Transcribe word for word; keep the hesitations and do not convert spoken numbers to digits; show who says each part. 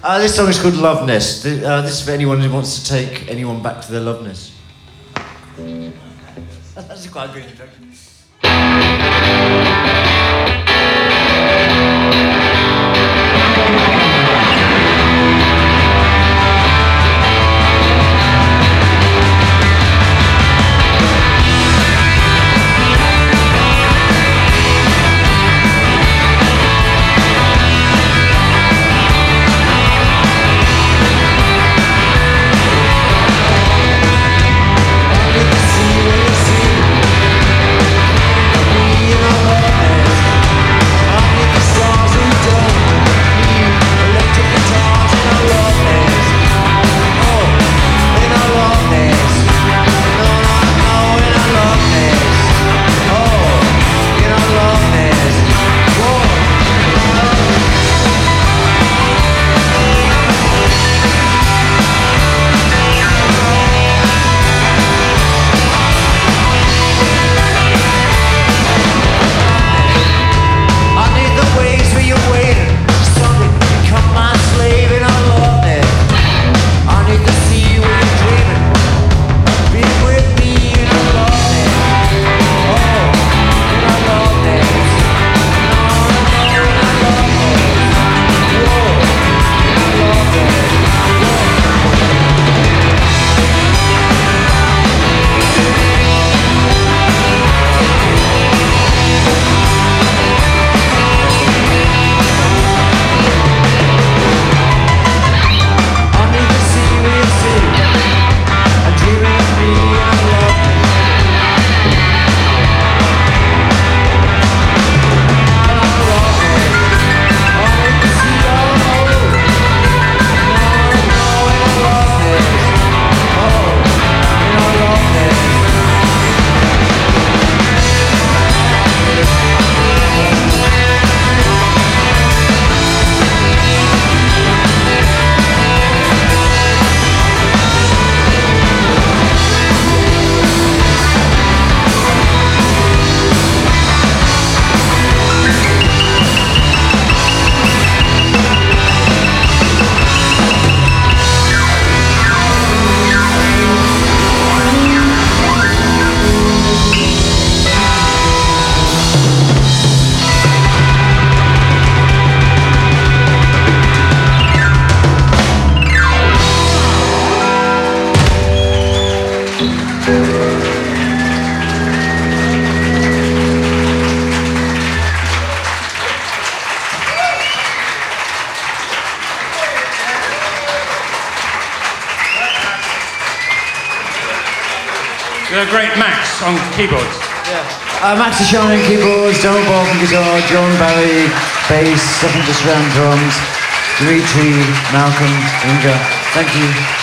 Speaker 1: Uh, this song is called Loveness. Th- uh, this is for anyone who wants to take anyone back to their loveness. That's quite a good introduction.
Speaker 2: The great Max on keyboards.
Speaker 1: Yeah. Uh, Max Ashon on keyboards, Donald Ball on guitar, John Barry, bass, Stephen Disran drums, Dimitri, Malcolm, Inga. Thank you.